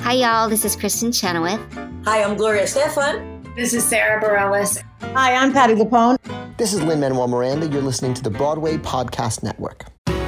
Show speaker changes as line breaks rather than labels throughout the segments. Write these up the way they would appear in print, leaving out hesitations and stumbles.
Hi, y'all. This is Kristen Chenoweth.
Hi, I'm Gloria Estefan.
This is Sarah Bareilles.
Hi, I'm Patti LuPone.
This is Lin-Manuel Miranda. You're listening to the Broadway Podcast Network.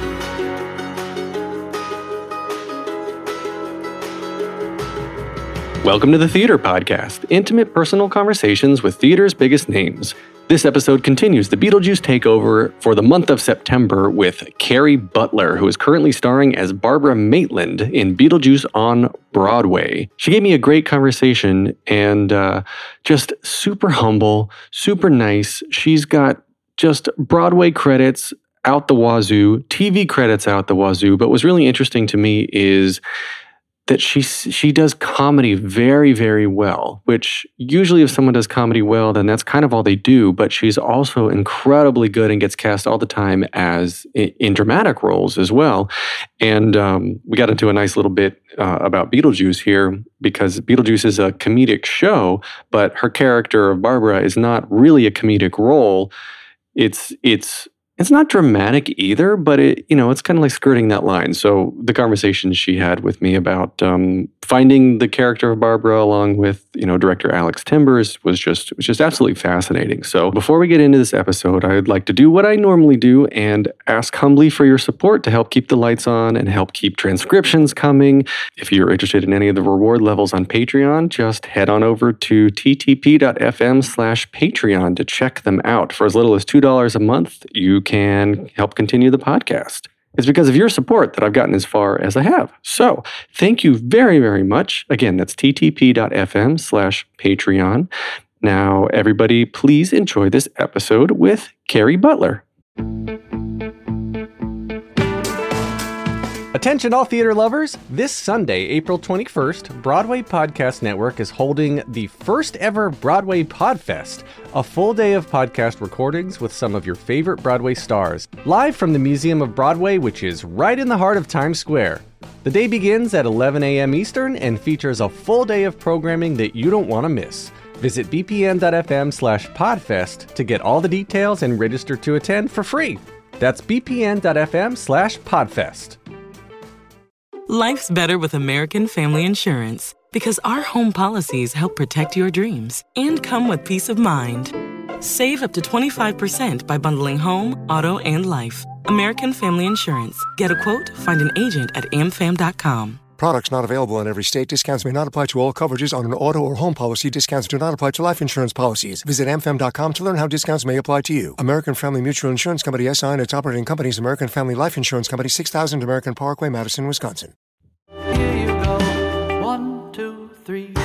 Welcome to the Theater Podcast, intimate personal conversations with theater's biggest names. This episode continues the Beetlejuice takeover for the month of September with Carrie Butler, who is currently starring as Barbara Maitland in Beetlejuice on Broadway. She gave me a great conversation and just super humble, super nice. She's got just Broadway credits out the wazoo, TV credits out the wazoo, but what's really interesting to me is that she does comedy very, very well, which usually if someone does comedy well, then that's kind of all they do. But she's also incredibly good and gets cast all the time as in dramatic roles as well. And we got into a nice little bit about Beetlejuice here because Beetlejuice is a comedic show, but her character of Barbara is not really a comedic role. It's not dramatic either, but it's kind of like skirting that line. So the conversation she had with me about finding the character of Barbara along with, director Alex Timbers was just absolutely fascinating. So before we get into this episode, I'd like to do what I normally do and ask humbly for your support to help keep the lights on and help keep transcriptions coming. If you're interested in any of the reward levels on Patreon, just head on over to ttp.fm/Patreon to check them out. For as little as $2 a month, you can help continue the podcast. It's because of your support that I've gotten as far as I have. So thank you very, very much. Again, that's ttp.fm/Patreon. Now, everybody, please enjoy this episode with Carrie Butler. Attention all theater lovers! This Sunday, April 21st, Broadway Podcast Network is holding the first ever Broadway Podfest, a full day of podcast recordings with some of your favorite Broadway stars, live from the Museum of Broadway, which is right in the heart of Times Square. The day begins at 11 a.m. Eastern and features a full day of programming that you don't want to miss. Visit bpn.fm/podfest to get all the details and register to attend for free. That's bpn.fm/podfest.
Life's better with American Family Insurance because our home policies help protect your dreams and come with peace of mind. Save up to 25% by bundling home, auto, and life. American Family Insurance. Get a quote, find an agent at amfam.com.
Products not available in every state. Discounts may not apply to all coverages on an auto or home policy. Discounts do not apply to life insurance policies. Visit amfam.com to learn how discounts may apply to you. American Family Mutual Insurance Company, SI, and its operating companies, American Family Life Insurance Company, 6000 American Parkway, Madison, Wisconsin.
Here you go. 1, 2, 3.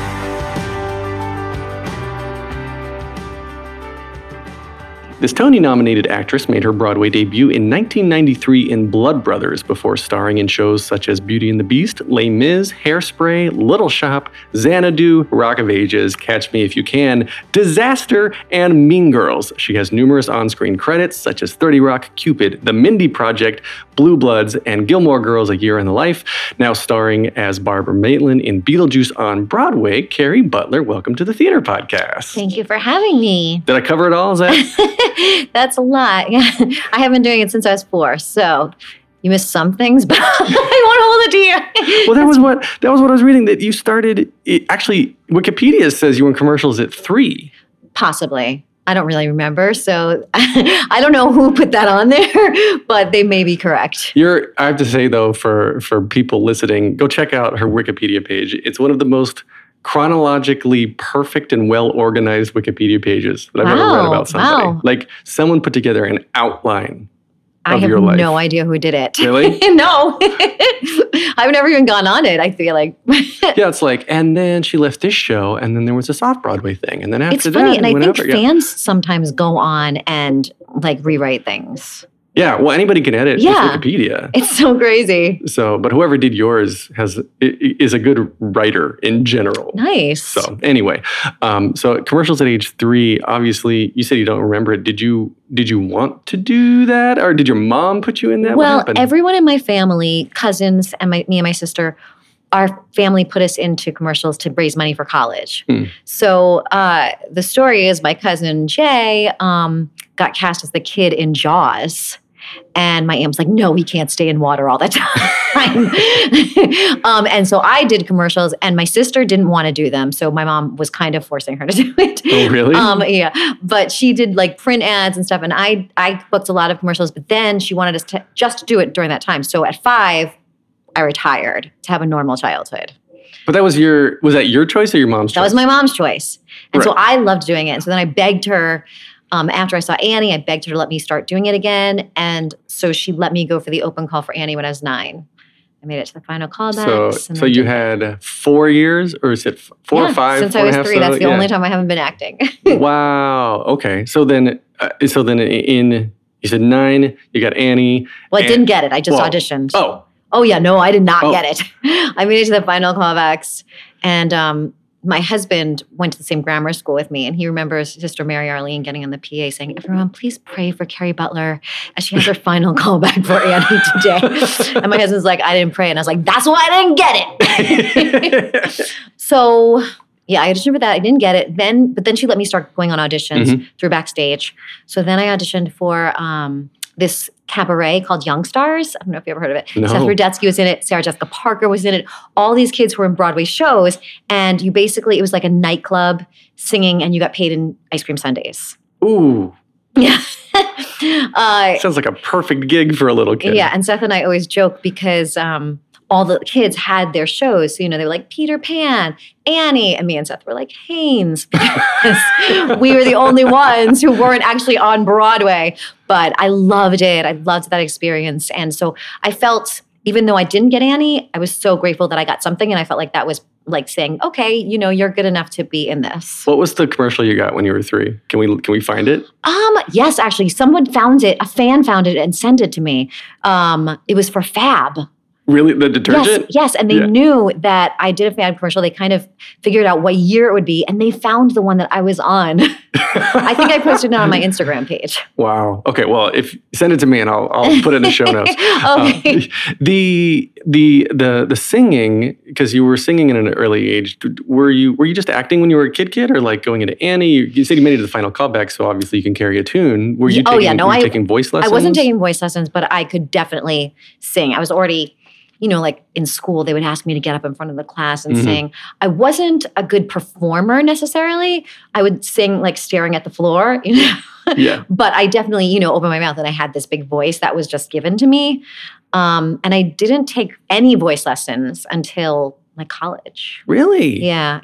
This Tony-nominated actress made her Broadway debut in 1993 in Blood Brothers before starring in shows such as Beauty and the Beast, Les Mis, Hairspray, Little Shop, Xanadu, Rock of Ages, Catch Me If You Can, Disaster, and Mean Girls. She has numerous on-screen credits such as 30 Rock, Cupid, The Mindy Project, Blue Bloods, and Gilmore Girls: A Year in the Life. Now starring as Barbara Maitland in Beetlejuice on Broadway, Carrie Butler, welcome to the Theater Podcast.
Thank you for having me.
Did I cover it all? Is that...
That's a lot. Yeah. I have been doing it since I was 4, so you missed some things, but I won't hold it to you.
Well, that was what I was reading, that you started, actually, Wikipedia says you were in commercials at 3.
Possibly. I don't really remember, so I don't know who put that on there, but they may be correct.
I have to say, though, for people listening, go check out her Wikipedia page. It's one of the most chronologically perfect and well-organized Wikipedia pages that I've ever read about somebody.
Wow.
Like, someone put together an outline of your life.
I have no idea who did it.
Really?
No. I've never even gone on it, I feel like.
Yeah, it's like, and then she left this show, and then there was this off-Broadway thing, and then after
it's funny,
that,
and I think fans sometimes go on and like rewrite things.
Yeah, well, anybody can edit Wikipedia.
It's so crazy.
So, but whoever did yours is a good writer in general.
Nice.
So, anyway, so commercials at age 3. Obviously, you said you don't remember it. Did you want to do that, or did your mom put you in that?
Well, everyone in my family, cousins, and me and my sister, our family put us into commercials to raise money for college. So the story is my cousin Jay got cast as the kid in Jaws. And my aunt was like, no, he can't stay in water all the time. And so I did commercials, and my sister didn't want to do them. So my mom was kind of forcing her to do it.
Oh, really?
Yeah. But she did like print ads and stuff. And I booked a lot of commercials, but then she wanted us to just do it during that time. So at 5, I retired to have a normal childhood.
But was that your choice or your mom's choice?
That was my mom's choice. And so
Right.
I loved doing it. And so then I begged her, after I saw Annie, I begged her to let me start doing it again. And so she let me go for the open call for Annie when I was 9. I made it to the final callbacks.
So you had 4 years, or is it 4 or 5?
Since I was 3. That's the only time I haven't been acting.
Wow. Okay. So then in you said 9, you got Annie.
Well, I didn't get it. I just auditioned. Oh, yeah. No, I did not get it. I made it to the final callbacks. And my husband went to the same grammar school with me. And he remembers Sister Mary Arlene getting on the PA saying, everyone, please pray for Carrie Butler as she has her final callback for Annie today. And my husband's like, I didn't pray. And I was like, that's why I didn't get it. So, yeah, I auditioned for that. I didn't get it. But then she let me start going on auditions through Backstage. So then I auditioned for this cabaret called Young Stars. I don't know if you ever heard of it.
No.
Seth Rudetsky was in it. Sarah Jessica Parker was in it. All these kids were in Broadway shows. And it was like a nightclub singing, and you got paid in ice cream sundaes.
Ooh.
Yeah.
Sounds like a perfect gig for a little kid.
Yeah. And Seth and I always joke because all the kids had their shows. So, they were like Peter Pan, Annie, and me and Seth were like Haynes, because we were the only ones who weren't actually on Broadway. But I loved it. I loved that experience. And so I felt, even though I didn't get Annie, I was so grateful that I got something. And I felt like that was like saying, okay, you're good enough to be in this.
What was the commercial you got when you were 3? Can we find it?
Yes, actually, someone found it. A fan found it and sent it to me. It was for Fab.
Really? The detergent?
Yes. And they knew that I did a Fab commercial. They kind of figured out what year it would be, and they found the one that I was on. I think I posted it on my Instagram page.
Wow. Okay. Well, if send it to me and I'll put it in the show notes.
Okay.
The singing, because you were singing at an early age, were you just acting when you were a kid, or like going into Annie? You said you made it to the final callback, so obviously you can carry a tune. Were you taking voice lessons?
I wasn't taking voice lessons, but I could definitely sing. I was already, like in school, they would ask me to get up in front of the class and sing. I wasn't a good performer necessarily. I would sing like staring at the floor,
Yeah.
But I definitely, opened my mouth, and I had this big voice that was just given to me. And I didn't take any voice lessons until like college.
Really?
Yeah.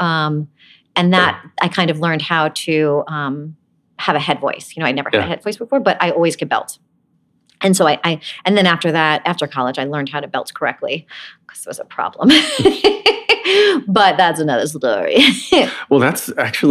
And that I kind of learned how to have a head voice. I never had a head voice before, but I always could belt. And so and then after that, after college, I learned how to belt correctly, because it was a problem. But that's another story.
Well, that's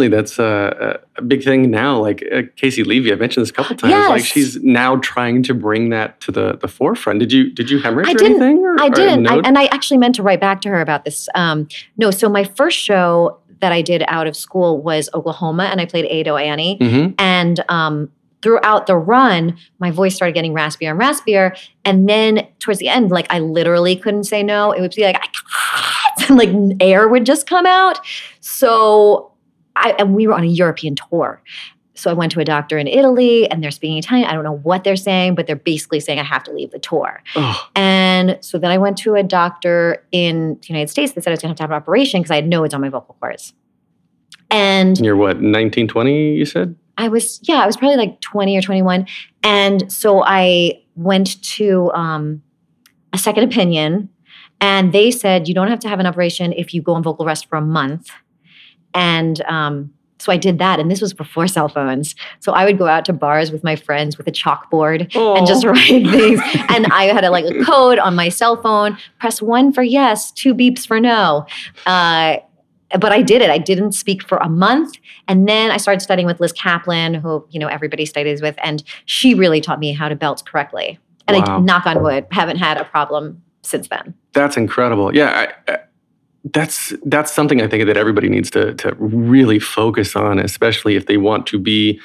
a big thing now. Like Casey Levy, I've mentioned this a couple times.
Yes.
Like she's now trying to bring that to the forefront. Did you hemorrhage or
didn't.
anything?
I didn't. And I actually meant to write back to her about this. No, so my first show that I did out of school was Oklahoma, and I played Ado Annie.
Mm-hmm.
And throughout the run, my voice started getting raspier and raspier. And then towards the end, like I literally couldn't say no. It would be like, and like air would just come out. So and we were on a European tour. So I went to a doctor in Italy, and they're speaking Italian. I don't know what they're saying, but they're basically saying I have to leave the tour.
Oh.
And so then I went to a doctor in the United States. They said I was going to have to have an operation because I had nodes on my vocal cords. And
you're what, 19, 20, you said?
I was probably like 20 or 21. And so I went to a second opinion, and they said, you don't have to have an operation if you go on vocal rest for a month. And so I did that, and this was before cell phones. So I would go out to bars with my friends with a chalkboard and just write things. And I had a code on my cell phone, press 1 for yes, 2 beeps for no. But I did it. I didn't speak for a month. And then I started studying with Liz Kaplan, who, everybody studies with. And she really taught me how to belt correctly. And I, knock on wood, haven't had a problem since then.
That's incredible. Yeah, that's something I think that everybody needs to really focus on, especially if they want to be,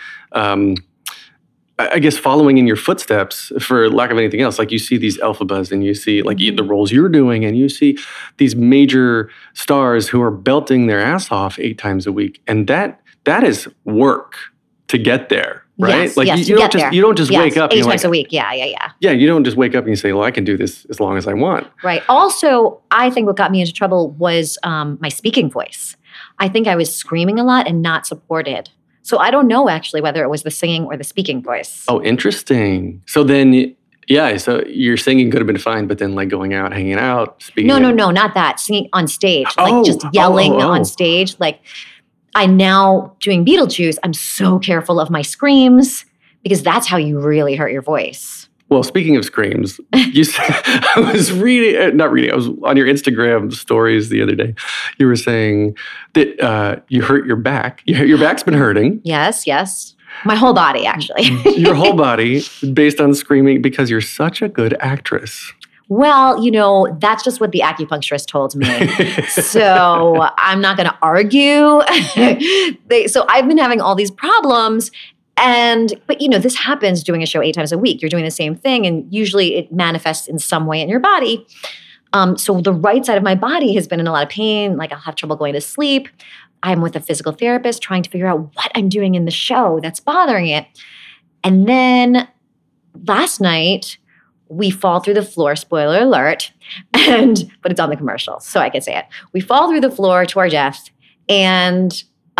I guess, following in your footsteps, for lack of anything else. Like you see these Elphabas, and you see like the roles you're doing, and you see these major stars who are belting their ass off 8 times a week. And that is work to get there. right?
Yes,
Like
yes,
you don't just you don't just wake up.
8
and
times
like,
a week. Yeah.
Yeah, you don't just wake up and you say, "Well, I can do this as long as I want."
Right. Also, I think what got me into trouble was my speaking voice. I think I was screaming a lot and not supported. So I don't know actually whether it was the singing or the speaking voice.
Oh, interesting. So then, yeah, so your singing could have been fine, but then like going out, hanging out, speaking.
No, not that. Singing on stage, like
Oh,
just yelling
oh.
on stage. Like I now doing Beetlejuice, I'm so careful of my screams because that's how you really hurt your voice.
Well, speaking of screams, you said, I was I was on your Instagram stories the other day. You were saying that you hurt your back. Your back's been hurting.
Yes. My whole body, actually.
Your whole body based on screaming because you're such a good actress.
Well, that's just what the acupuncturist told me. So I'm not going to argue. So I've been having all these problems. But this happens doing a show 8 times a week. You're doing the same thing, and usually it manifests in some way in your body. So the right side of my body has been in a lot of pain. Like I'll have trouble going to sleep. I'm with a physical therapist trying to figure out what I'm doing in the show that's bothering it. And then last night, we fall through the floor, spoiler alert, but it's on the commercial, so I can say it. We fall through the floor to our death, and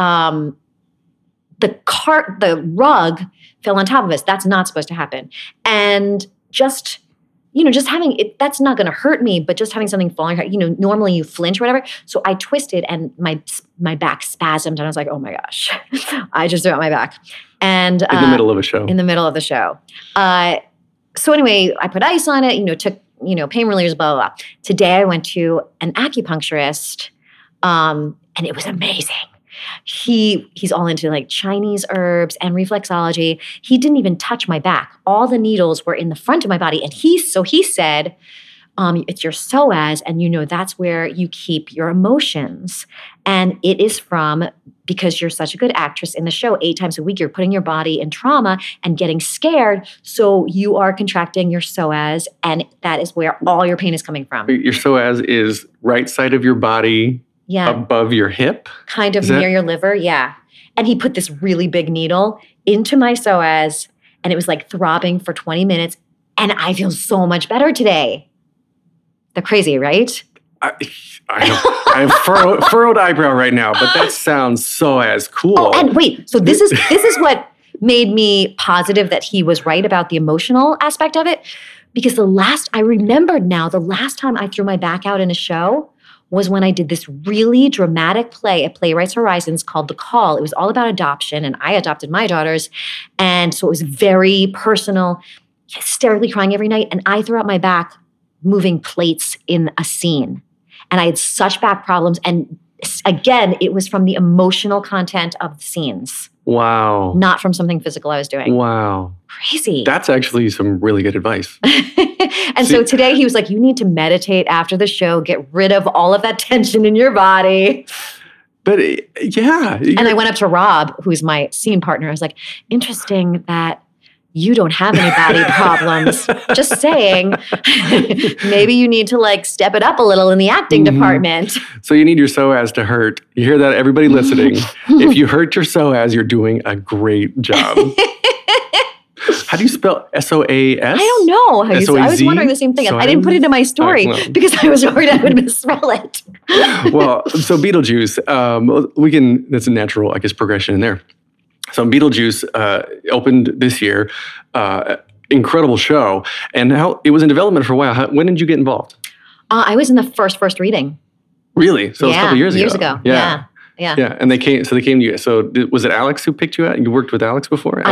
the rug fell on top of us. That's not supposed to happen. And just having it, that's not going to hurt me, but just having something falling, normally you flinch or whatever. So I twisted and my back spasmed and I was like, oh my gosh, I just threw out my back. And
in the middle of a show.
In the middle of the show. So anyway, I put ice on it, took, pain relievers, blah, blah, blah. Today I went to an acupuncturist and it was amazing. He's all into like Chinese herbs and reflexology. He didn't even touch my back. All the needles were in the front of my body. And he said, it's your psoas, and that's where you keep your emotions. And it is because you're such a good actress in the show, 8 times a week, you're putting your body in trauma and getting scared. So you are contracting your psoas, and that is where all your pain is coming from.
Your psoas is right side of your body.
Yeah.
Above your hip?
Kind of near your liver, yeah. And he put this really big needle into my psoas, and it was like throbbing for 20 minutes, and I feel so much better today. They're crazy, right?
I have furrowed eyebrow right now, but that sounds so as cool.
Oh, and wait, so this is what made me positive that he was right about the emotional aspect of it, because I remembered now the last time I threw my back out in a show was when I did this really dramatic play at Playwrights Horizons called The Call. It was all about adoption, and I adopted my daughters. And so it was very personal, hysterically crying every night. And I threw out my back moving plates in a scene. And I had such back problems. And again, it was from the emotional content of the scenes.
Wow.
Not from something physical I was doing.
Wow.
Crazy.
That's actually some really good advice.
And so today he was like, you need to meditate after the show, get rid of all of that tension in your body.
But yeah.
And I went up to Rob, who's my scene partner. I was like, interesting that you don't have any body problems. Just saying, maybe you need to like step it up a little in the acting department.
So you need your psoas to hurt. You hear that, everybody listening? If you hurt your psoas, you're doing a great job. How do you spell SOAS?
I don't know. How I was wondering the same thing. I didn't put it in my story because I was worried I would misspell it.
Well, so Beetlejuice, that's a natural, I guess, progression in there. So Beetlejuice opened this year, incredible show, and it was in development for a while. When did you get involved?
I was in the first reading.
Really? So it was a couple years ago.
Yeah.
And they came to you. So was it Alex who picked you out? You worked with Alex before?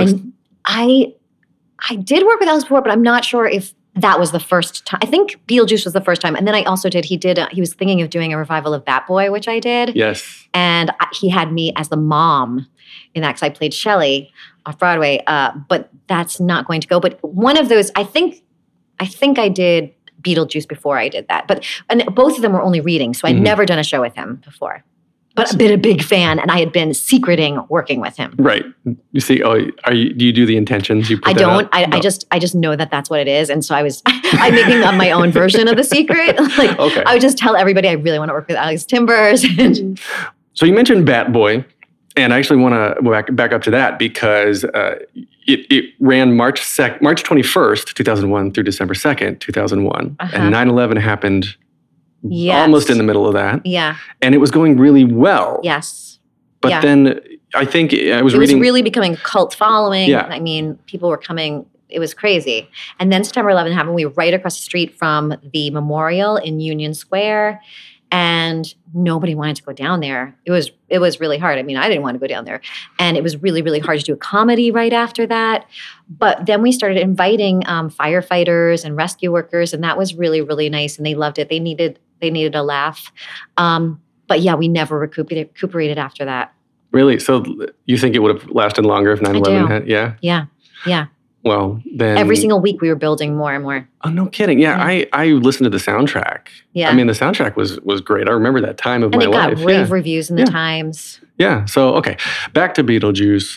I did work with Alex before, but I'm not sure if that was the first time. I think Beetlejuice was the first time. And then I also he was thinking of doing a revival of Bat Boy, which I did.
Yes.
And he had me as the mom in that because I played Shelley off Broadway. But that's not going to go. But one of those, I think I did Beetlejuice before I did that. And both of them were only readings. So I'd never done a show with him before. But I've been a big fan, and I had been secreting working with him. Right.
You see, do you do the intentions? You put
I don't. I just know that that's what it is, and so I'm making up my own version of the secret. Okay. I would just tell everybody I really want to work with Alex Timbers.
So you mentioned Bat Boy. And I actually want to back up to that because it ran March 21st, 2001 through December 2nd, 2001. And 9/11 happened almost in the middle of that.
Yeah.
And it was going really well.
Yes.
But then I think it was
really becoming a cult following.
Yeah.
I mean, people were coming. It was crazy. And then September 11 happened. We were right across the street from the memorial in Union Square. And nobody wanted to go down there. It was really hard. I mean, I didn't want to go down there. And it was really, really hard to do a comedy right after that. But then we started inviting firefighters and rescue workers. And that was really, really nice. And they loved it. They needed a laugh. But yeah, we never recuperated after that.
Really? So you think it would have lasted longer if 9/11 had? Yeah?
Yeah.
Well, then...
Every single week we were building more and more.
Oh, no kidding. Yeah, I listened to the soundtrack. Yeah. I mean, the soundtrack was great. I remember that time of my life.
And it got rave reviews in the Times.
Yeah. So, okay. Back to Beetlejuice.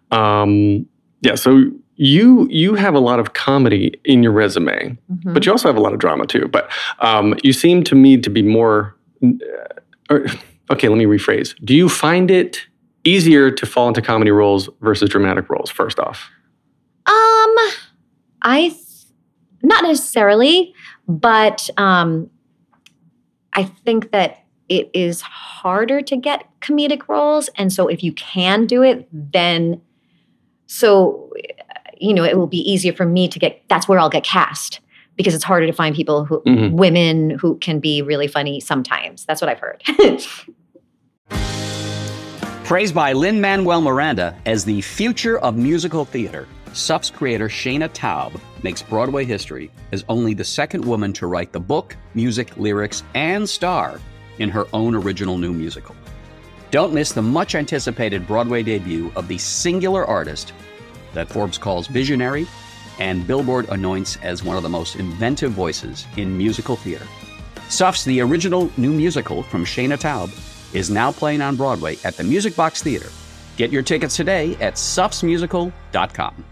So you have a lot of comedy in your resume, but you also have a lot of drama too. But you seem to me to be more... okay, let me rephrase. Do you find it easier to fall into comedy roles versus dramatic roles, first off?
Not necessarily, but I think that it is harder to get comedic roles. And so if you can do it, then it will be easier for me to that's where I'll get cast, because it's harder to find people women who can be really funny sometimes. That's what I've heard.
Praised by Lin-Manuel Miranda as the future of musical theater, Suff's creator Shana Taub makes Broadway history as only the second woman to write the book, music, lyrics, and star in her own original new musical. Don't miss the much-anticipated Broadway debut of the singular artist that Forbes calls visionary and Billboard anoints as one of the most inventive voices in musical theater. Suff's The Original New Musical from Shana Taub is now playing on Broadway at the Music Box Theater. Get your tickets today at suffsmusical.com.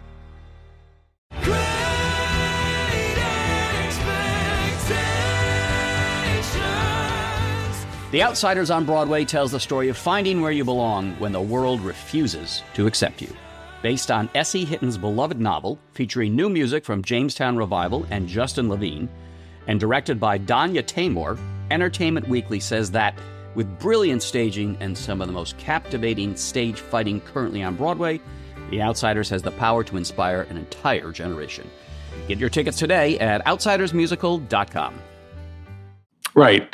The Outsiders on Broadway tells the story of finding where you belong when the world refuses to accept you. Based on S.E. Hitton's beloved novel, featuring new music from Jamestown Revival and Justin Levine, and directed by Danya Taymor, Entertainment Weekly says that, with brilliant staging and some of the most captivating stage fighting currently on Broadway, The Outsiders has the power to inspire an entire generation. Get your tickets today at outsidersmusical.com.
Right.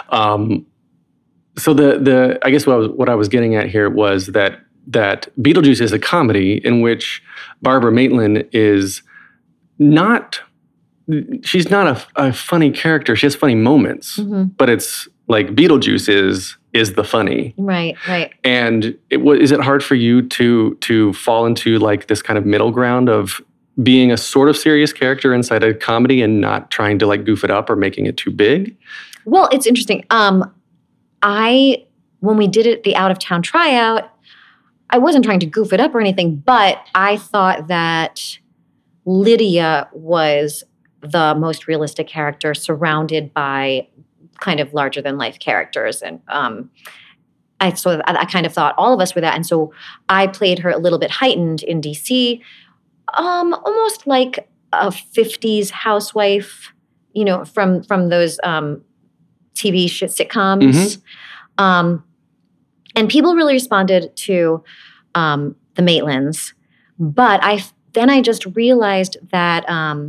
So I guess what I was getting at here was that Beetlejuice is a comedy in which Barbara Maitland is not. She's not a funny character. She has funny moments, but it's like Beetlejuice is the funny.
Right.
And is it hard for you to fall into like this kind of middle ground of being a sort of serious character inside a comedy and not trying to like goof it up or making it too big?
Well, it's interesting. When we did it, the out of town tryout, I wasn't trying to goof it up or anything, but I thought that Lydia was the most realistic character surrounded by kind of larger than life characters. And I kind of thought all of us were that. And so I played her a little bit heightened in DC, almost like a 50s housewife, from those TV sitcoms. And people really responded to the Maitlands. But I just realized that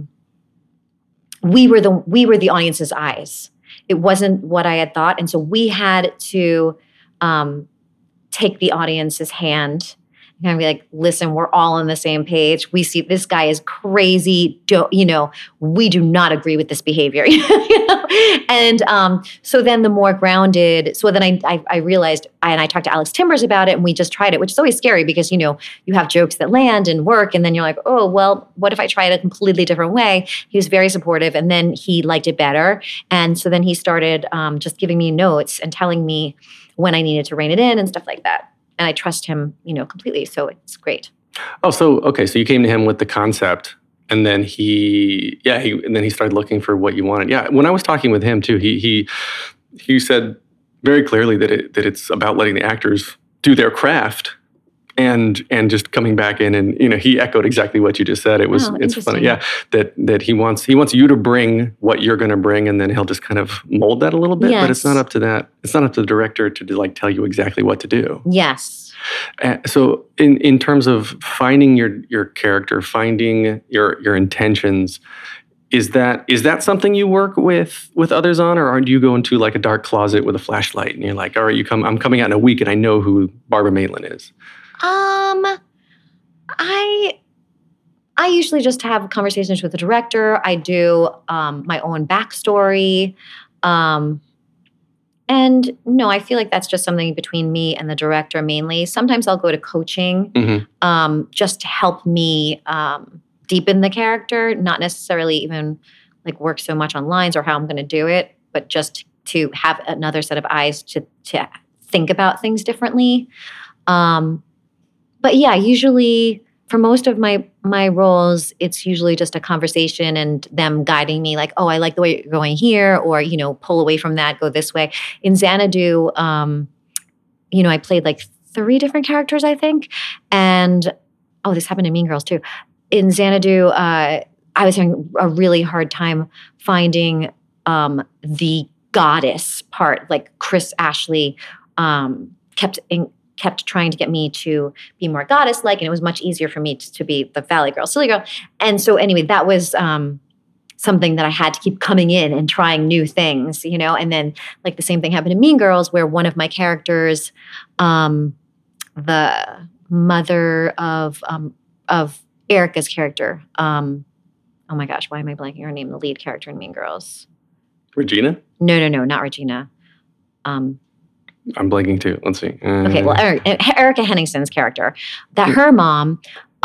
we were the audience's eyes. It wasn't what I had thought. And so we had to take the audience's hand and be like, listen, we're all on the same page. We see this guy is crazy. We do not agree with this behavior. And so then the more grounded, so then I realized, and I talked to Alex Timbers about it, and we just tried it, which is always scary because, you have jokes that land and work, and then you're like, oh, well, what if I try it a completely different way? He was very supportive, and then he liked it better. And so then he started just giving me notes and telling me when I needed to rein it in and stuff like that. And I trust him, completely. So it's great.
Oh, so you came to him with the concept, and then he started looking for what you wanted. Yeah, when I was talking with him too, he said very clearly that it's about letting the actors do their craft. And just coming back in, and he echoed exactly what you just said. It's funny, yeah. That he wants you to bring what you're going to bring, and then he'll just kind of mold that a little bit.
Yes.
But it's not up to that. It's not up to the director to like tell you exactly what to do.
Yes.
So in terms of finding your character, finding your intentions, is that something you work with others on, or do you go into like a dark closet with a flashlight and you're like, all right, I'm coming out in a week and I know who Barbara Maitland is?
I usually just have conversations with the director. I do my own backstory. And no, I feel like that's just something between me and the director mainly. Sometimes I'll go to coaching just to help me deepen the character, not necessarily even like work so much on lines or how I'm going to do it, but just to have another set of eyes to think about things differently. But yeah, usually for most of my roles, it's usually just a conversation and them guiding me like, oh, I like the way you're going here, or, pull away from that, go this way. In Xanadu, I played like 3 different characters, I think. And, this happened in Mean Girls too. In Xanadu, I was having a really hard time finding the goddess part. Like Chris Ashley kept trying to get me to be more goddess-like, and it was much easier for me to be the Valley Girl, Silly Girl. And so anyway, that was something that I had to keep coming in and trying new things, And then like the same thing happened in Mean Girls, where one of my characters, the mother of Erica's character, oh my gosh, why am I blanking her name? The lead character in Mean Girls.
Regina?
No, not Regina.
I'm blanking too. Let's see.
Okay, well, Erica Henningsen's character, that her mom,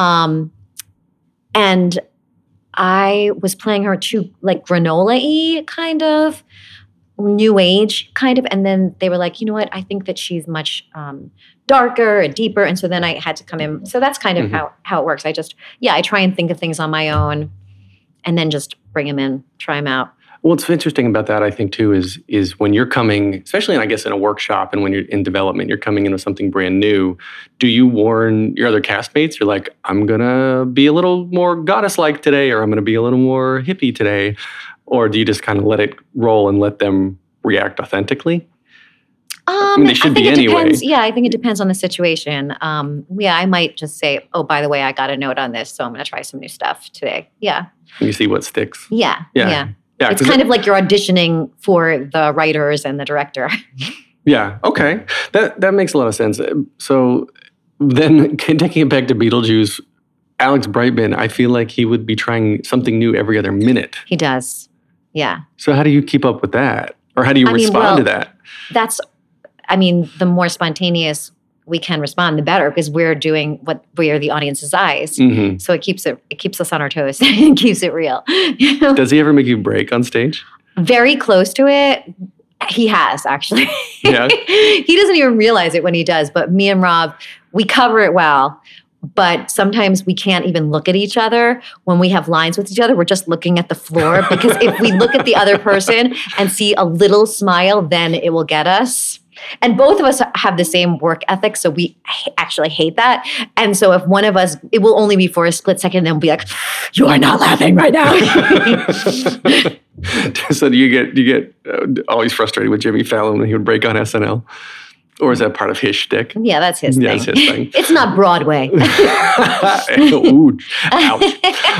and I was playing her too, like granola-y kind of, new age kind of, and then they were like, you know what, I think that she's much darker and deeper, and so then I had to come in. So that's kind of how it works. I try and think of things on my own, and then just bring them in, try them out.
What's interesting about that, I think, too, is when you're coming, especially, I guess, in a workshop and when you're in development, you're coming in with something brand new. Do you warn your other castmates? You're like, I'm going to be a little more goddess-like today, or I'm going to be a little more hippie today. Or do you just kind of let it roll and let them react authentically? They should be anyway.
Depends. Yeah, I think it depends on the situation. I might just say, oh, by the way, I got a note on this, so I'm going to try some new stuff today. Yeah.
And you see what sticks.
Yeah.
Yeah,
it's kind of like you're auditioning for the writers and the director.
Yeah, okay. That makes a lot of sense. So then taking it back to Beetlejuice, Alex Brightman, I feel like he would be trying something new every other minute.
He does, yeah.
So how do you keep up with that? Or how do you respond to that?
The more spontaneous we can respond, the better, because we're doing what we are the audience's eyes. Mm-hmm. So it keeps us on our toes and keeps it real.
Does he ever make you break on stage?
Very close to it. He has, actually.
Yeah.
He doesn't even realize it when he does, but me and Rob, we cover it well. But sometimes we can't even look at each other when we have lines with each other. We're just looking at the floor, because if we look at the other person and see a little smile, then it will get us. And both of us have the same work ethic, so we actually hate that. And so if one of us, it will only be for a split second, and then we'll be like, you are not laughing right now.
So do you get always frustrated with Jimmy Fallon when he would break on SNL? Or is that part of his shtick?
Yeah, that's his thing.
Yeah, that's his thing.
It's not Broadway.
Ooh, ouch.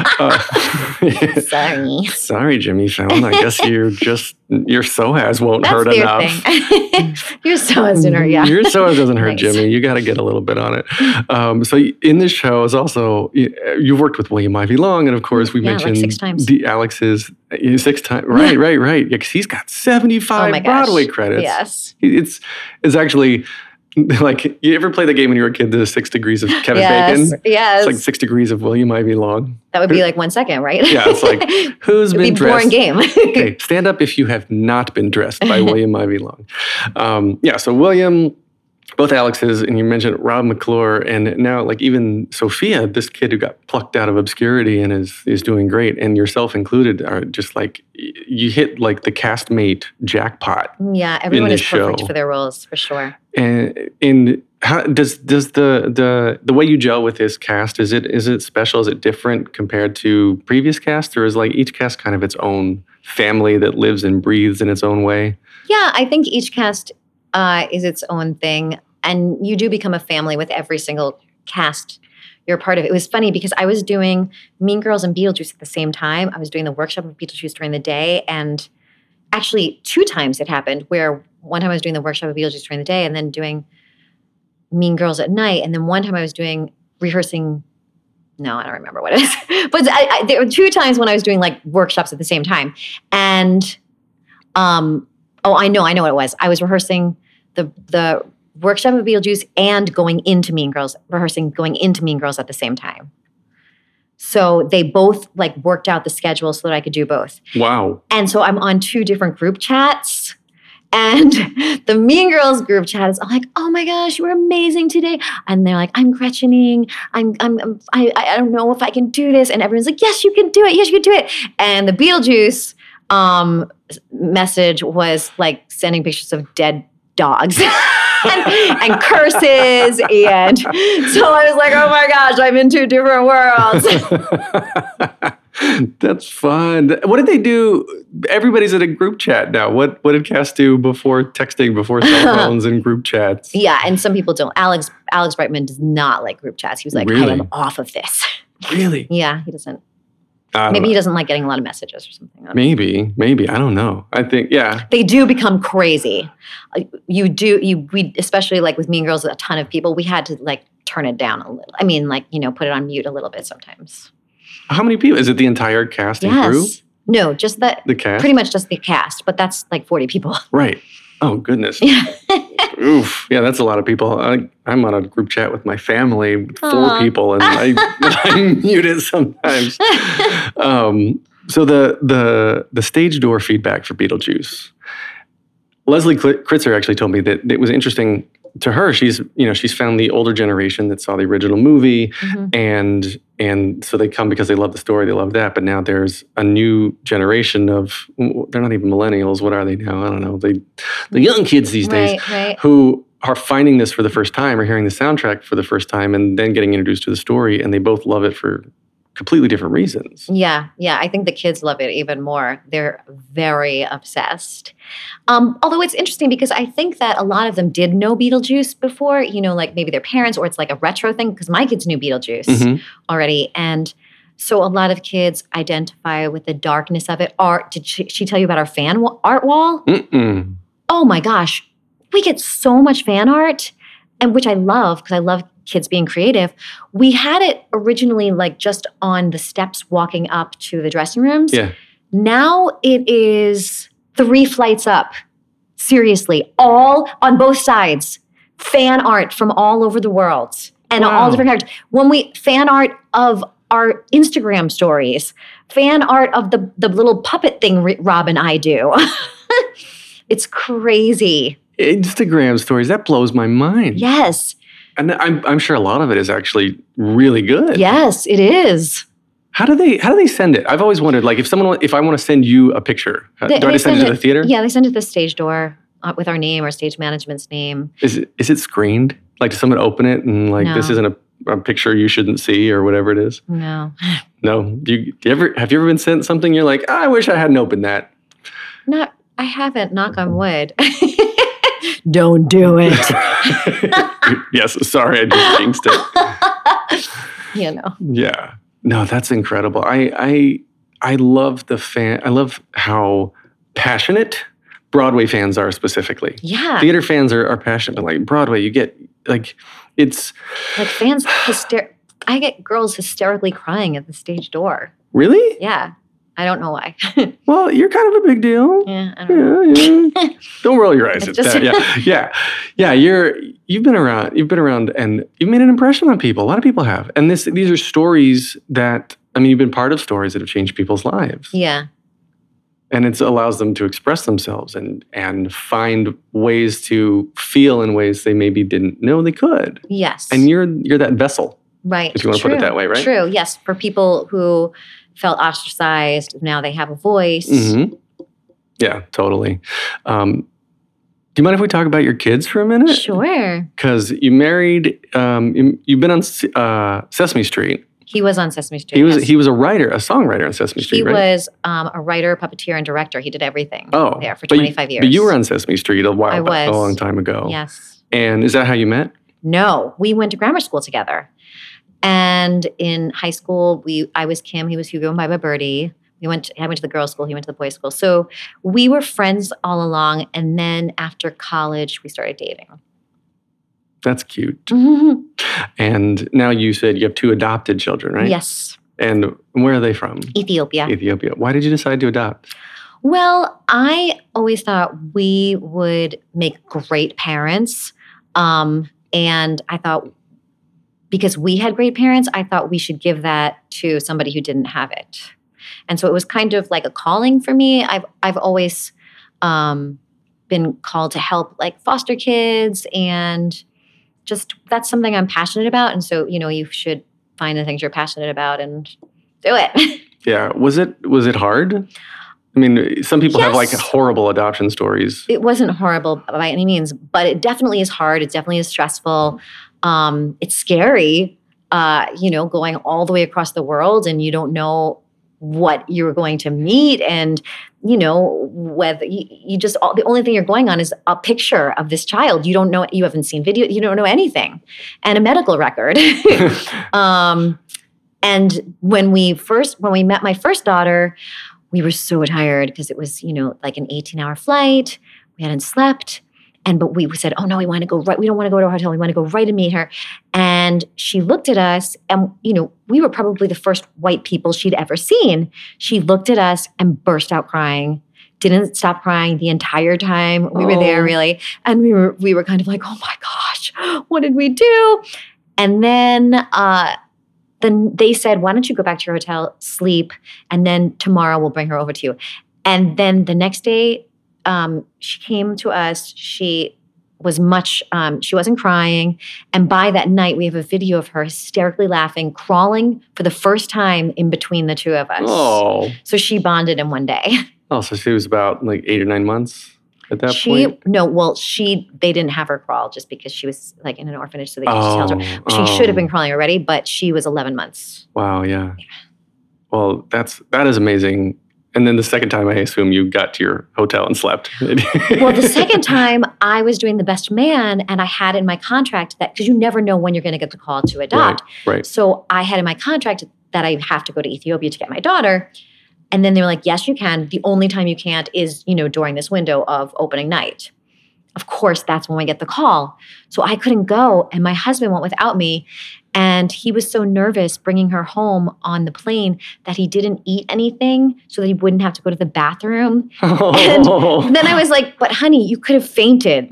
Sorry.
Sorry, Jimmy Fallon. I guess your psoas won't hurt enough.
Thing. Your psoas didn't hurt, yeah.
Your psoas doesn't hurt, Jimmy. You got to get a little bit on it. So in this show is also, you've worked with William Ivey Long, and of course we mentioned like
6 times.
Alex's 6 times. Right. Yeah, because he's got 75 Broadway credits.
Yes.
It's actually like, you ever play the game when you were a kid, the 6 Degrees of Kevin Bacon?
Yes.
It's like 6 Degrees of William Ivey Long.
That would be like 1 second, right?
Yeah, it's like, who's been dressed?
It'd be a boring game.
Okay, stand up if you have not been dressed by William Ivey Long. So William, both Alexes, and you mentioned Rob McClure, and now like even Sophia, this kid who got plucked out of obscurity and is doing great, and yourself included, are just like, you hit like the castmate jackpot.
Yeah, everyone is perfect for their roles, for sure.
And How does the way you gel with this cast, is it special? Is it different compared to previous casts, or is like each cast kind of its own family that lives and breathes in its own way?
Yeah, I think each cast is its own thing, and you do become a family with every single cast you're a part of. It was funny because I was doing Mean Girls and Beetlejuice at the same time. I was doing the workshop of Beetlejuice during the day, and actually 2 times it happened where one time I was doing the workshop of Beetlejuice during the day and then doing Mean Girls at night. And then one time I was rehearsing, no, I don't remember what it is. But there were 2 times when I was doing like workshops at the same time. And, I know what it was. I was rehearsing the workshop of Beetlejuice and going into Mean Girls at the same time. So they both like worked out the schedule so that I could do both.
Wow.
And so I'm on 2 different group chats. And the Mean Girls group chat is all like, "Oh my gosh, you were amazing today." And they're like, "I'm Gretchening. I don't know if I can do this." And everyone's like, "Yes, you can do it. Yes, you can do it." And the Beetlejuice message was like sending pictures of dead dogs and curses. And so I was like, "Oh my gosh, I'm in 2 different worlds."
That's fun. What did they do? Everybody's in a group chat now. What did cast do before texting, before cell phones and group chats?
Yeah, and some people don't. Alex Brightman does not like group chats. He was like,
Really?
"I am off of this."
Really?
Yeah, he doesn't.
I don't
Maybe
know.
he doesn't like getting a lot of messages or something. I don't know.
Maybe. I don't know. I think, yeah.
They do become crazy. We especially like with Mean Girls, a ton of people. We had to like turn it down a little. I mean, like, put it on mute a little bit sometimes.
How many people? Is it the entire cast and crew?
Yes. No, just the
cast?
Pretty much just the cast, but that's like 40 people.
Right. Oh, goodness. Oof. Yeah, that's a lot of people. I'm on a group chat with my family, with 4 people, and I mute it sometimes. So the stage door feedback for Beetlejuice. Leslie Kritzer actually told me that it was interesting to her. She's found the older generation that saw the original movie, and so they come because they love the story, they love that. But now there's a new generation of, they're not even millennials. What are they now? I don't know. The young kids these days who are finding this for the first time or hearing the soundtrack for the first time and then getting introduced to the story, and they both love it for completely different reasons.
Yeah. I think the kids love it even more. They're very obsessed. Although it's interesting because I think that a lot of them did know Beetlejuice before, like maybe their parents, or it's like a retro thing, because my kids knew Beetlejuice already. And so a lot of kids identify with the darkness of it. Did she tell you about our fan art wall?
Mm-mm.
Oh my gosh. We get so much fan art, and which I love because I love kids being creative. We had it originally like just on the steps walking up to the dressing rooms.
Yeah.
Now it is 3 flights up. Seriously, all on both sides. Fan art from all over the world and all different characters. Fan art of our Instagram stories, fan art of the little puppet thing Rob and I do. It's crazy.
Instagram stories, that blows my mind.
Yes.
And I'm sure a lot of it is actually really good.
Yes, it is.
How do they send it? I've always wondered, like, if I want to send you a picture, do I just send it to the theater?
Yeah, they send it to the stage door with our name or stage management's name.
Is it screened? Like, does someone open it and like,
No.
This isn't a picture you shouldn't see or whatever it is?
No.
No. Have you ever been sent something you're like, I wish I hadn't opened that?
I haven't, knock on wood. Don't do it.
Yes, sorry, I just jinxed it. Yeah. No, that's incredible. I love I love how passionate Broadway fans are specifically.
Yeah.
Theater fans are passionate, but like Broadway, you get like, it's
like fans I get girls hysterically crying at the stage door.
Really?
Yeah. I don't know why.
Well, you're kind of a big deal.
Yeah, I don't know.
Yeah. Don't roll your eyes at
It's
that. Yeah. You've been around and you've made an impression on people. A lot of people have. And these are stories that, you've been part of stories that have changed people's lives.
Yeah.
And it allows them to express themselves and find ways to feel in ways they maybe didn't know they could.
Yes.
And you're that vessel.
Right.
If you want to put it that way, right?
True. Yes. For people who felt ostracized, now they have a voice.
Mm-hmm. Yeah, totally. Do you mind if we talk about your kids for a minute?
Sure.
Because you married, you've been on Sesame Street.
He was on Sesame Street.
He was a writer, a songwriter on Sesame Street,
He
right?
was a writer, puppeteer, and director. He did everything there for
but
25 years.
But you were on Sesame Street a while
I
back,
was.
a long time ago.
Yes.
And is that how you met?
No, we went to grammar school together. And in high school, I was Kim, he was Hugo and Bye Birdie. I went to the girls' school, he went to the boys' school. So we were friends all along. And then after college, we started dating.
That's cute. And now you said you have 2 adopted children, right?
Yes.
And where are they from?
Ethiopia.
Ethiopia. Why did you decide to adopt?
Well, I always thought we would make great parents. And I thought, because we had great parents, I thought we should give that to somebody who didn't have it. And so it was kind of like a calling for me. I've always been called to help like foster kids, and just that's something I'm passionate about. And so, you should find the things you're passionate about and do it.
Yeah. Was it hard? I mean, some people have like
Yes.
horrible adoption stories.
It wasn't horrible by any means, but it definitely is hard. It definitely is stressful. It's scary, going all the way across the world, and you don't know what you're going to meet, and whether you just the only thing you're going on is a picture of this child. You don't know, you haven't seen video, you don't know anything, and a medical record. And when we met my first daughter, we were so tired because it was like an 18-hour flight. We hadn't slept. But we said, oh no, we want to go right. We don't want to go to a hotel. We want to go right and meet her. And she looked at us, and we were probably the first white people she'd ever seen. She looked at us and burst out crying. Didn't stop crying the entire time we were there, really. And we were kind of like, oh my gosh, what did we do? And then they said, why don't you go back to your hotel, sleep, and then tomorrow we'll bring her over to you. And then the next day, she came to us. She was she wasn't crying. And by that night, we have a video of her hysterically laughing, crawling for the first time in between the two of us.
Oh.
So she bonded in one day.
Oh, so she was about like 8 or 9 months at that point?
They didn't have her crawl just because she was like in an orphanage, so they just held her. She should have been crawling already, but she was 11 months.
Wow, yeah. Well, that is amazing. And then the second time, I assume you got to your hotel and slept.
Well, the second time, I was doing the best man, and I had in my contract that, because you never know when you're going to get the call to adopt.
Right.
So I had in my contract that I have to go to Ethiopia to get my daughter. And then they were like, yes, you can. The only time you can't is, during this window of opening night. Of course, that's when we get the call. So I couldn't go, and my husband went without me. And he was so nervous bringing her home on the plane that he didn't eat anything so that he wouldn't have to go to the bathroom. And then I was like, but honey, you could have fainted.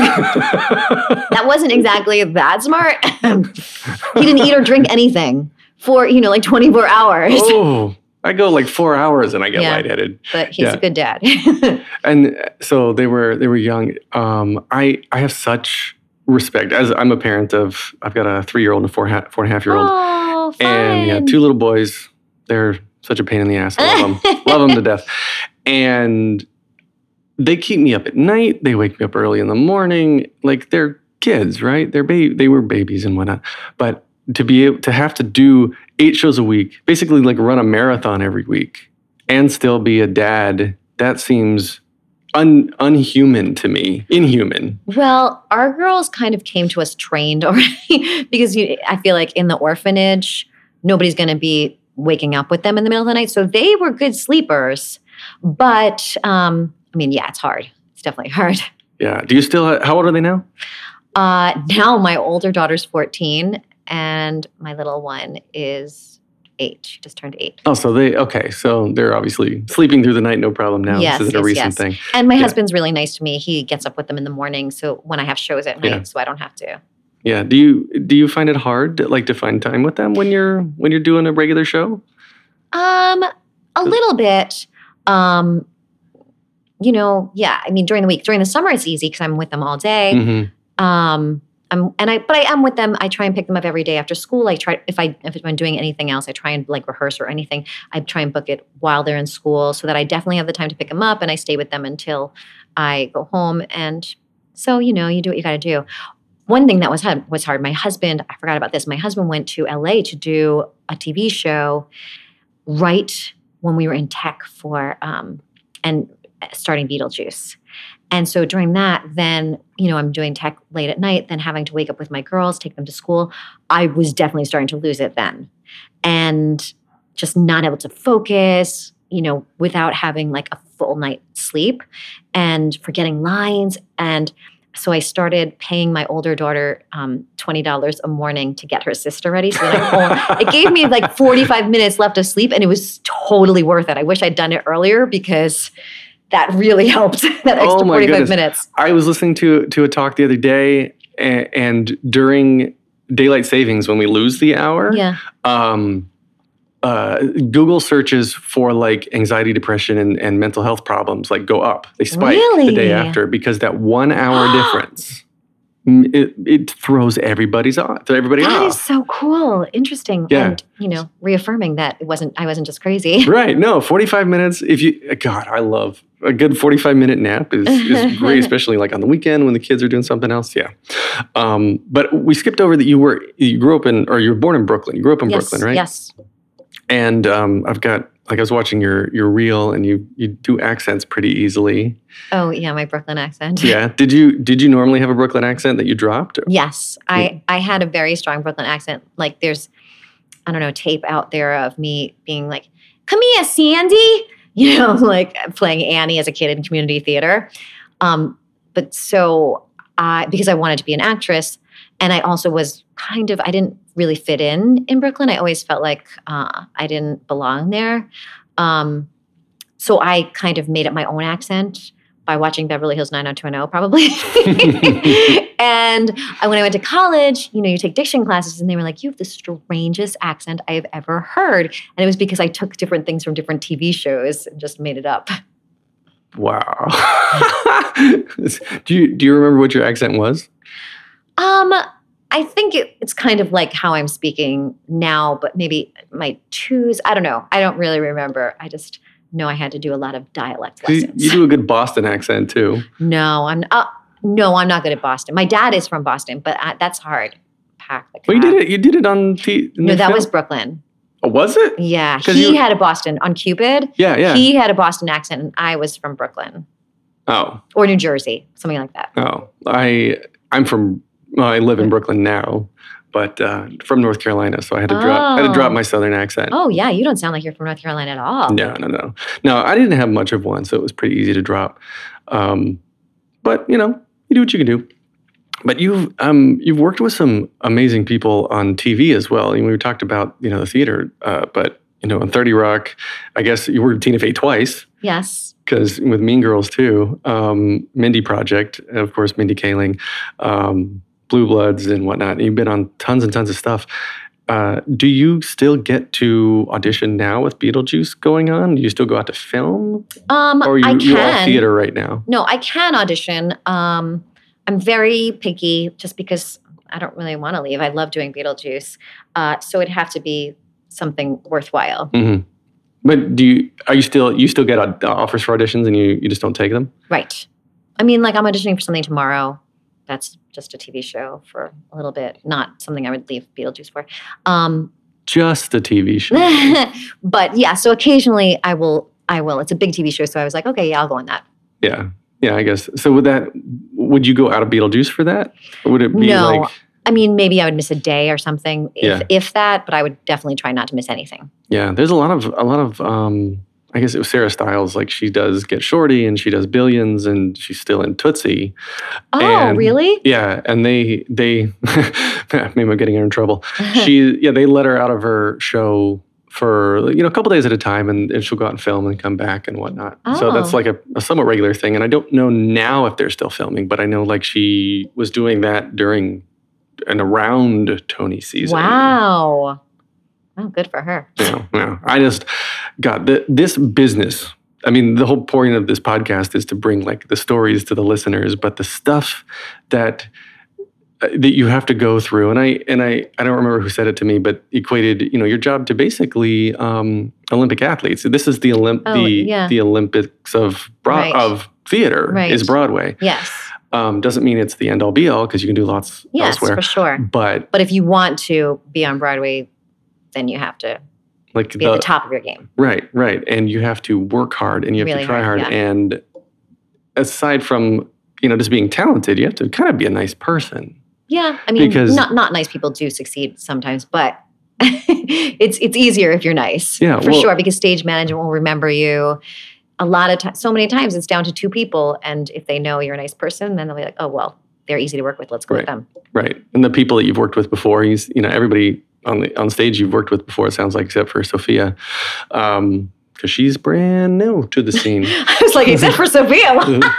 That wasn't exactly that smart. He didn't eat or drink anything for, 24 hours.
Oh, I go like 4 hours and I get lightheaded.
But he's a good dad.
And so they were young. I have such respect, as I'm a parent of, I've got a 3-year-old and a 4.5-year-old.
Oh, fun.
And 2 little boys. They're such a pain in the ass. I love them. Love them to death. And they keep me up at night. They wake me up early in the morning. Like, they're kids, right? They were babies and whatnot. But to be able to have to do 8 shows a week, basically like run a marathon every week, and still be a dad, that seems unhuman to me. Inhuman.
Well, our girls kind of came to us trained already because I feel like in the orphanage, nobody's going to be waking up with them in the middle of the night. So they were good sleepers. But, it's hard. It's definitely hard.
Yeah. Do you still, how old are they now?
Now my older daughter's 14 and my little one is 8. She just turned 8.
Oh, so they're obviously sleeping through the night, no problem now.
Yes,
this isn't a recent thing.
And my husband's really nice to me. He gets up with them in the morning, so when I have shows at night, so I don't have to.
Yeah. Do you find it hard to find time with them when you're doing a regular show?
A little bit. During the week. During the summer, it's easy because I'm with them all day.
Mm-hmm.
I am with them. I try and pick them up every day after school. I try if I'm doing anything else, I try and like rehearse or anything. I try and book it while they're in school so that I definitely have the time to pick them up, and I stay with them until I go home. And So, you do what you got to do. One thing that was hard. My husband, I forgot about this. My husband went to LA to do a TV show right when we were in tech for and starting Beetlejuice. And so during that, then, I'm doing tech late at night, then having to wake up with my girls, take them to school. I was definitely starting to lose it then. And just not able to focus, without having like a full night's sleep and forgetting lines. And so I started paying my older daughter $20 a morning to get her sister ready. So then it gave me like 45 minutes left of sleep, and it was totally worth it. I wish I'd done it earlier because that really helped, that extra 45 minutes.
I was listening to a talk the other day, and during daylight savings, when we lose the hour, Google searches for like anxiety, depression, and mental health problems like go up. They spike the day after because that 1 hour difference, it throws everybody off.
That is so cool. Interesting.
Yeah.
And, reaffirming that I wasn't just crazy.
Right. No, 45 minutes. God, I love a good 45-minute nap is great, especially like on the weekend when the kids are doing something else. Yeah. But we skipped over that you were born in Brooklyn. You grew up in Brooklyn, right?
Yes.
And I was watching your reel, and you do accents pretty easily.
Oh yeah, my Brooklyn accent.
Yeah. Did you normally have a Brooklyn accent that you dropped?
Yes, I had a very strong Brooklyn accent. Like there's, I don't know, tape out there of me being like, "Come here, Sandy," like playing Annie as a kid in community theater. But so because I wanted to be an actress, and I also was I didn't really fit in Brooklyn. I always felt like I didn't belong there. So I kind of made up my own accent by watching Beverly Hills 90210 probably. And when I went to college, you take diction classes, and they were like, "You have the strangest accent I have ever heard." And it was because I took different things from different TV shows and just made it up.
Wow. Do you remember what your accent was?
I think it's kind of like how I'm speaking now, but maybe my twos. I don't know. I don't really remember. I just know I had to do a lot of dialect lessons.
You do a good Boston accent too.
No, I'm not good at Boston. My dad is from Boston, but that's hard.
Well, you did it on
No, that was Brooklyn.
Oh, was it?
Yeah, he had a Boston on Cupid.
Yeah.
He had a Boston accent, and I was from Brooklyn.
Oh.
Or New Jersey, something like that.
Oh, I live in Brooklyn now, but from North Carolina, so I had to drop my Southern accent.
Oh yeah, you don't sound like you're from North Carolina at all.
No. No, I didn't have much of one, so it was pretty easy to drop. But you do what you can do. But you've worked with some amazing people on TV as well. We talked about the theater, but on 30 Rock, I guess you were Tina Fey twice.
Yes.
Because with Mean Girls too, Mindy Project, of course, Mindy Kaling, Blue Bloods and whatnot. And you've been on tons and tons of stuff. Do you still get to audition now with Beetlejuice going on? Do you still go out to film? Or you're all theater right now?
No, I can audition. I'm very picky just because I don't really want to leave. I love doing Beetlejuice. So it'd have to be something worthwhile.
Mm-hmm. But you still get offers for auditions and you just don't take them?
Right. I mean, like I'm auditioning for something tomorrow. That's just a TV show for a little bit, not something I would leave Beetlejuice for.
Just a TV show.
But yeah, so occasionally I will. It's a big TV show, so I was like, okay, yeah, I'll go on that.
Yeah, I guess. So would you go out of Beetlejuice for that? Or would it be
no. I mean, maybe I would miss a day or something, if that, but I would definitely try not to miss anything. Yeah,
there's a lot of I guess it was Sarah Stiles, like she does Get Shorty and she does Billions and she's still in Tootsie.
Oh, really?
Yeah, and they maybe I'm getting her in trouble. They let her out of her show for a couple days at a time, and she'll go out and film and come back and whatnot. Oh. So that's like a somewhat regular thing. And I don't know now if they're still filming, but I know like she was doing that during and around Tony season.
Wow. Oh, good for her.
Yeah. I just got this business. I mean, the whole point of this podcast is to bring like the stories to the listeners, but the stuff that you have to go through, and I don't remember who said it to me, but equated your job to basically Olympic athletes. This is the Olympics of theater is Broadway.
Yes.
Doesn't mean it's the end all be all because you can do lots
Yes,
elsewhere.
for sure.
But
But if you want to be on Broadway, then you have to
like
be at the top of your game.
Right. And you have to work hard and you have
Really
to try hard.
hard, yeah.
And aside from, just being talented, you have to kind of be a nice person.
Yeah, I mean,
Because-
not nice people do succeed sometimes, but it's easier if you're nice.
Yeah,
for
well-
sure, because stage management will remember you. A lot of times, so many times, it's down to 2 people, and if they know you're a nice person, then they'll be like, "Oh well, they're easy to work with. Let's go with them."
Right. And the people that you've worked with before, everybody on stage you've worked with before, it sounds like, except for Sophia, because she's brand new to the scene.
I was like, except for Sophia.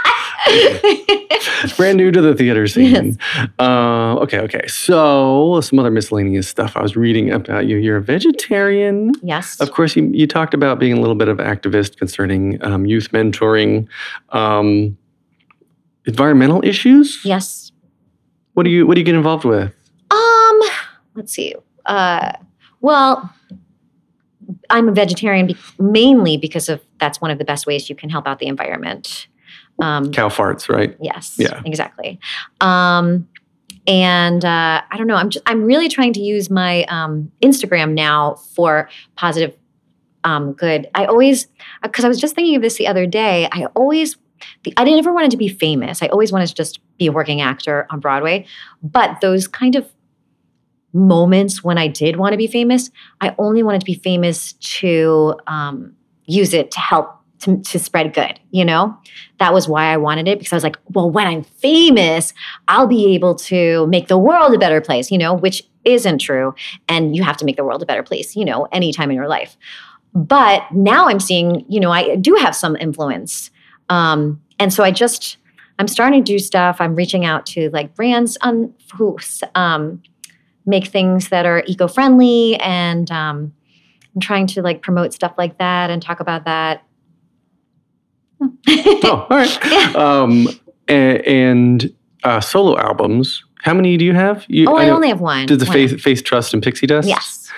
Brand new to the theater scene. Okay. So some other miscellaneous stuff I was reading about you. You're a vegetarian.
Yes.
Of course, you talked about being a little bit of an activist concerning youth mentoring, environmental issues.
Yes.
What do you get involved with?
Let's see. Well, I'm a vegetarian mainly because that's one of the best ways you can help out the environment.
Cow farts, right?
Yes.
Yeah.
Exactly. And I don't know. I'm really trying to use my Instagram now for positive, good. Because I was just thinking of this the other day. I never wanted to be famous. I always wanted to just be a working actor on Broadway. But those kind of moments when I did want to be famous, I only wanted to be famous to use it to help to spread good, That was why I wanted it, because I was like, well, when I'm famous, I'll be able to make the world a better place, which isn't true. And you have to make the world a better place, anytime in your life. But now I'm seeing, I do have some influence. And so I'm starting to do stuff. I'm reaching out to like brands who make things that are eco-friendly, and I'm trying to like promote stuff like that and talk about that.
Oh, all right.
Yeah.
And solo albums. How many do you have?
I only have one.
Did the
One.
Faith, Trust, and Pixie Dust?
Yes.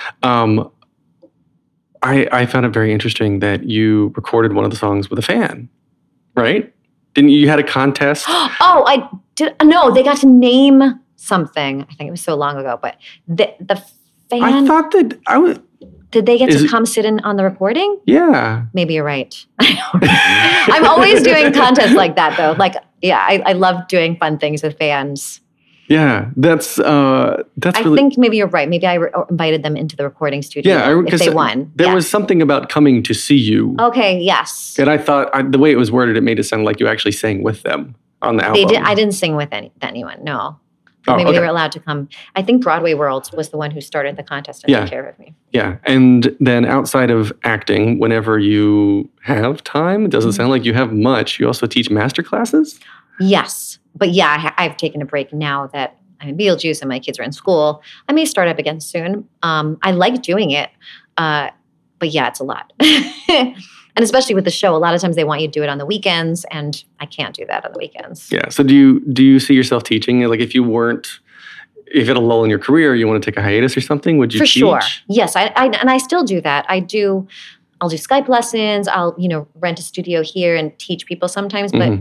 I found it very interesting that you recorded one of the songs with a fan, right? Didn't you had a contest?
Oh, I did. No, they got to name something. I think it was so long ago, but the fan.
I thought that I was.
Did they get to come sit in on the recording?
Yeah.
Maybe you're right. I'm always doing contests like that, though. Like, yeah, I love doing fun things with fans.
Yeah, that's
I
really.
think maybe you're right. Maybe I invited them into the recording studio.
Yeah,
if they won.
There was something about coming to see you.
Okay. Yes.
And I thought the way it was worded, it made it sound like you actually sang with them on the album.
They did. I didn't sing with anyone. No.
Oh,
Maybe they
okay.
were allowed to come. I think Broadway World was the one who started the contest and took care of me.
Yeah. And then outside of acting, whenever you have time, it doesn't sound like you have much. You also teach master classes?
Yes. But yeah, I've taken a break now that I'm in Beetlejuice and my kids are in school. I may start up again soon. I like doing it. But yeah, it's a lot. And especially with the show, a lot of times they want you to do it on the weekends, and I can't do that on the weekends.
Yeah. So do you see yourself teaching? Like if you had a lull in your career, you want to take a hiatus or something, would you
For
teach?
sure. Yes. And I still do that. I'll do Skype lessons. I'll, rent a studio here and teach people sometimes, but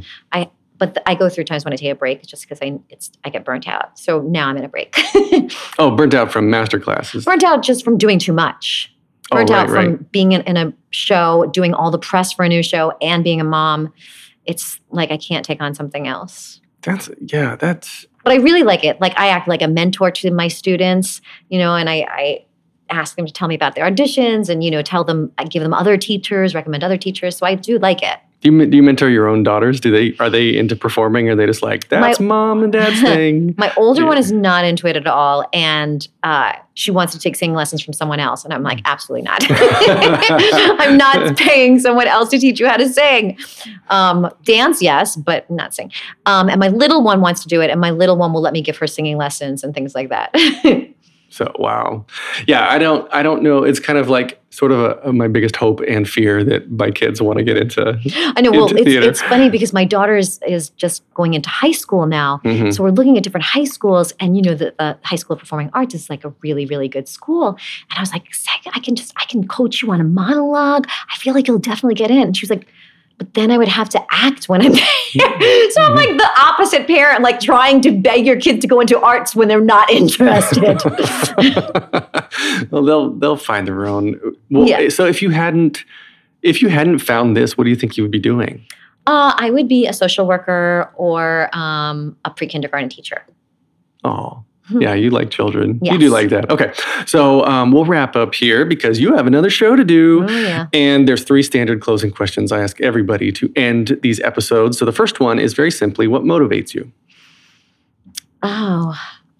I go through times when I take a break just because I get burnt out. So now I'm in a break.
Oh, burnt out from master classes.
Burnt out just from doing too much. Burnt out from
right.
being in a show, doing all the press for a new show, and being a mom. It's like I can't take on something else.
That's.
But I really like it. Like I act like a mentor to my students, and I ask them to tell me about their auditions, and I give them other teachers, recommend other teachers. So I do like it.
Do you mentor your own daughters? Are they into performing? Or are they just like, that's mom and dad's thing?
My older one is not into it at all. And she wants to take singing lessons from someone else. And I'm like, absolutely not. I'm not paying someone else to teach you how to sing. Dance, yes, but not sing. And my little one wants to do it. And my little one will let me give her singing lessons and things like that.
So, wow. Yeah, I don't know. It's kind of like sort of my biggest hope and fear that my kids want to get into
I know. Well,
theater.
it's funny because my daughter is just going into high school now.
Mm-hmm.
So we're looking at different high schools, and the High School of Performing Arts is like a really, really good school. And I was like, I can coach you on a monologue. I feel like you'll definitely get in. And she was like, but then I would have to act when I'm there. So I'm like the opposite parent, like trying to beg your kids to go into arts when they're not interested.
Well, they'll find their own. Well,
Yeah.
So if you hadn't found this, what do you think you would be doing?
I would be a social worker or a pre-kindergarten teacher.
Oh, yeah, you like children.
Yes.
You do like that. Okay, so we'll wrap up here because you have another show to do.
Oh, yeah.
And there's 3 standard closing questions I ask everybody to end these episodes. So the first one is very simply, what motivates you?
Oh,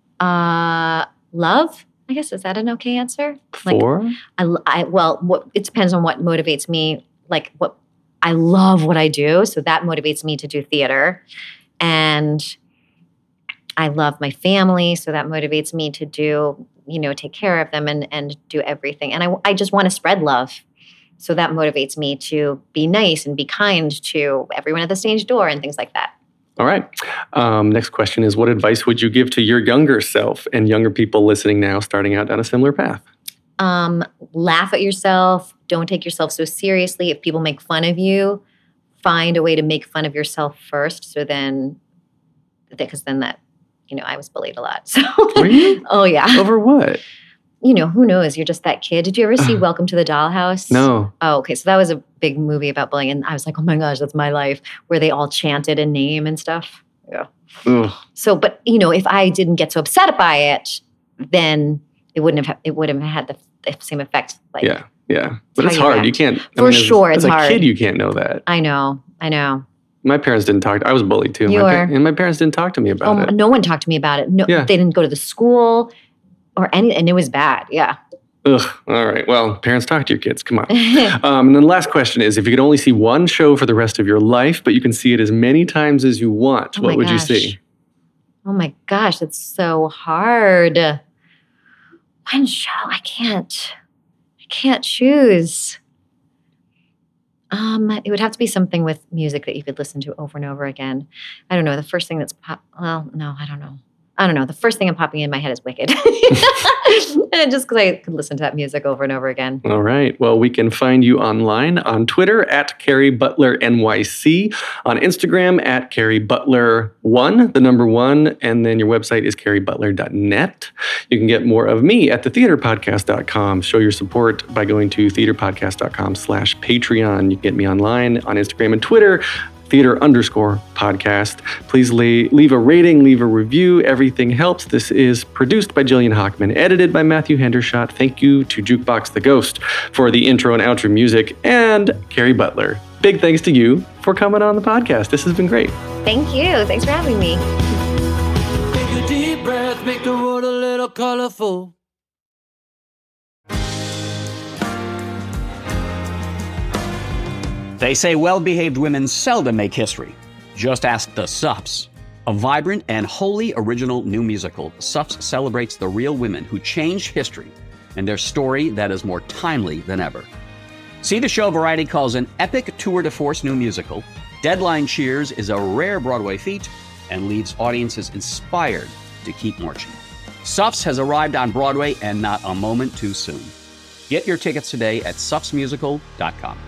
love. I guess, is that an okay answer? Like,
For?
it depends on what motivates me. Like I love what I do. So that motivates me to do theater. And I love my family. So that motivates me to do, take care of them and do everything. And I just want to spread love. So that motivates me to be nice and be kind to everyone at the stage door and things like that.
All right. Next question is, what advice would you give to your younger self and younger people listening now starting out down a similar path?
Laugh at yourself. Don't take yourself so seriously. If people make fun of you, find a way to make fun of yourself first. So then, because then that, I was bullied a lot. So,
Were you?
Oh yeah.
Over what?
Who knows? You're just that kid. Did you ever see Welcome to the Dollhouse?
No.
Oh, okay. So that was a big movie about bullying. And I was like, oh my gosh, that's my life, where they all chanted a name and stuff. Yeah.
Ugh.
So, but if I didn't get so upset by it, then it would have had the same effect. Like,
Yeah. But
how
it's
you
hard.
act.
You can't.
For sure,
as
it's
a
hard.
kid, you can't know that.
I know.
My parents didn't talk. I was bullied too.
You were.
And my parents didn't talk to me about it.
No one talked to me about it. No,
Yeah.
They didn't go to the school or any, and it was bad. Yeah.
Ugh. All right. Well, parents, talk to your kids. Come on. And then the last question is, if you could only see one show for the rest of your life, but you can see it as many times as you want,
Oh
what
my
would you
gosh.
see?
Oh my gosh, that's so hard. One show, I can't choose. It would have to be something with music that you could listen to over and over again. I don't know. The first thing that's no, I don't know. The first thing I'm popping in my head is Wicked. And just because I could listen to that music over and over again.
All right. Well, we can find you online on Twitter at Carrie Butler NYC, on Instagram at Carrie Butler 1, the number 1, and then your website is carriebutler.net. You can get more of me at thetheaterpodcast.com. Show your support by going to theaterpodcast.com/Patreon. You can get me online on Instagram and Twitter, theater_podcast. Please leave a rating, leave a review. Everything helps. This is produced by Jillian Hockman, edited by Matthew Hendershot. Thank you to Jukebox the Ghost for the intro and outro music, and Carrie Butler. Big thanks to you for coming on the podcast. This has been great.
Thank you. Thanks for having me.
Take a deep breath, make the world a little colorful.
They say well-behaved women seldom make history. Just ask the Sups. A vibrant and wholly original new musical, Sups celebrates the real women who changed history and their story that is more timely than ever. See the show Variety calls an epic tour de force new musical. Deadline cheers is a rare Broadway feat and leaves audiences inspired to keep marching. Sups has arrived on Broadway and not a moment too soon. Get your tickets today at supsmusical.com.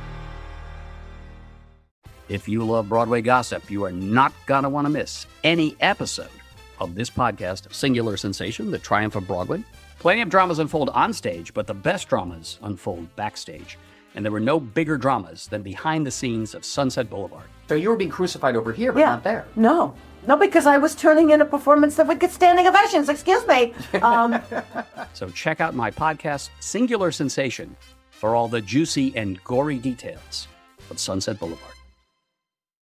If you love Broadway gossip, you are not going to want to miss any episode of this podcast, Singular Sensation, The Triumph of Broadway. Plenty of dramas unfold on stage, but the best dramas unfold backstage. And there were no bigger dramas than behind the scenes of Sunset Boulevard. So you were being crucified over here, but not there.
No, because I was turning in a performance that would get standing ovations. Excuse me.
So check out my podcast, Singular Sensation, for all the juicy and gory details of Sunset Boulevard.